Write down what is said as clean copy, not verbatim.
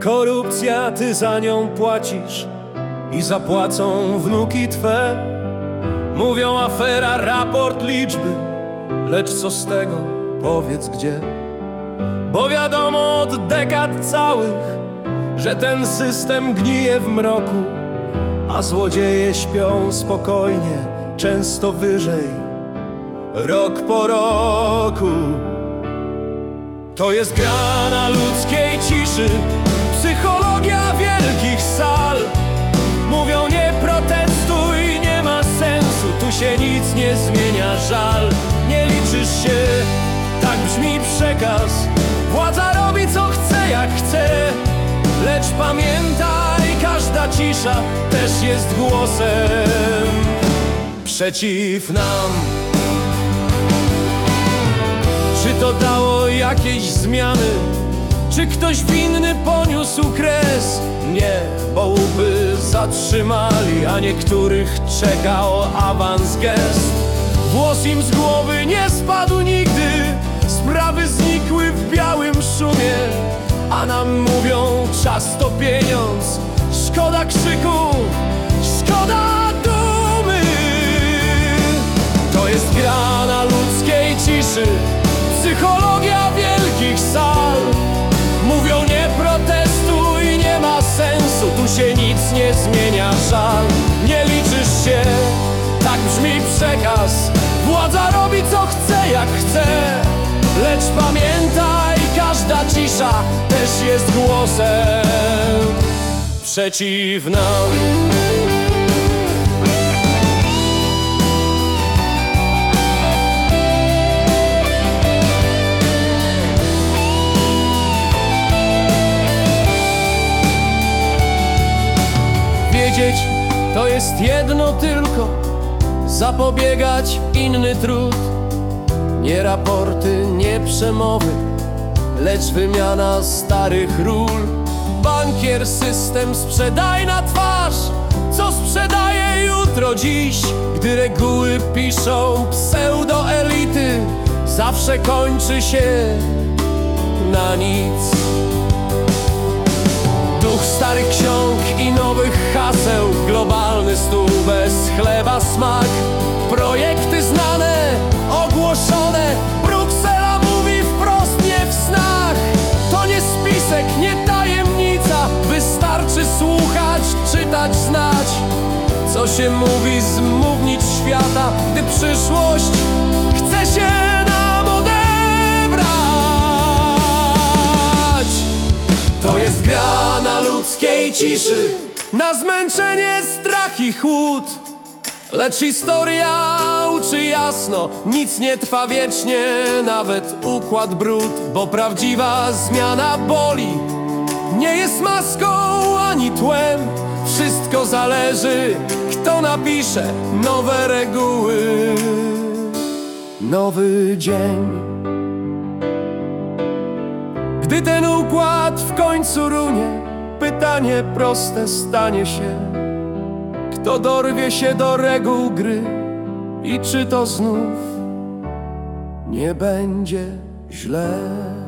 Korupcja, ty za nią płacisz i zapłacą wnuki twe. Mówią afera, raport, liczby, lecz co z tego, powiedz gdzie. Bo wiadomo od dekad całych, że ten system gnije w mroku, a złodzieje śpią spokojnie, często wyżej, rok po roku. To jest gra na ludzkiej ciszy, psychologia wielkich sal. Mówią nie protestuj, nie ma sensu, tu się nic nie zmienia, żal. Nie liczysz się, tak brzmi przekaz. Władza robi co chce, jak chce. Lecz pamiętaj, każda cisza też jest głosem przeciw nam. Czy to dało jakieś zmiany? Czy ktoś winny poniósł kres? Nie, bo łupy zatrzymali, a niektórych czekał awans gest. Włos im z głowy nie spadł nigdy, sprawy znikły w białym szumie. A nam mówią, czas to pieniądz, szkoda krzyku, szkoda dumy. To jest gra na ludzkiej ciszy, psychologia wielkich sal. Mówią nie protestuj, nie ma sensu, tu się nic nie zmienia, żal. Nie liczysz się, tak brzmi przekaz. Władza robi co chce, jak chce. Lecz pamiętaj, każda cisza też jest głosem przeciw nam. Wiedzieć to jest jedno tylko, zapobiegać inny trud. Nie raporty, nie przemowy, lecz wymiana starych ról. Bankier, system, sprzedaj na twarz, co sprzedaje jutro, dziś. Gdy reguły piszą pseudoelity, zawsze kończy się na nic. Duch starych ksiąg i nowych haseł, globalny stół bez chleba smak. Projekty znane, ogłoszone, Bruksela mówi wprost, nie w snach. To nie spisek, nie tajemnica, wystarczy słuchać, czytać, znać. Co się mówi z mównic świata, gdy przyszłość chce się nam odebrać. To jest gra na ludzkiej ciszy, na zmęczenie, strach i chłód. Lecz historia uczy jasno, nic nie trwa wiecznie, nawet układ brud. Bo prawdziwa zmiana boli, nie jest maską ani tłem. Wszystko zależy, kto napisze nowe reguły, nowy dzień. Gdy ten układ w końcu runie, pytanie proste stanie się: kto dorwie się do reguł gry i czy to znów nie będzie źle?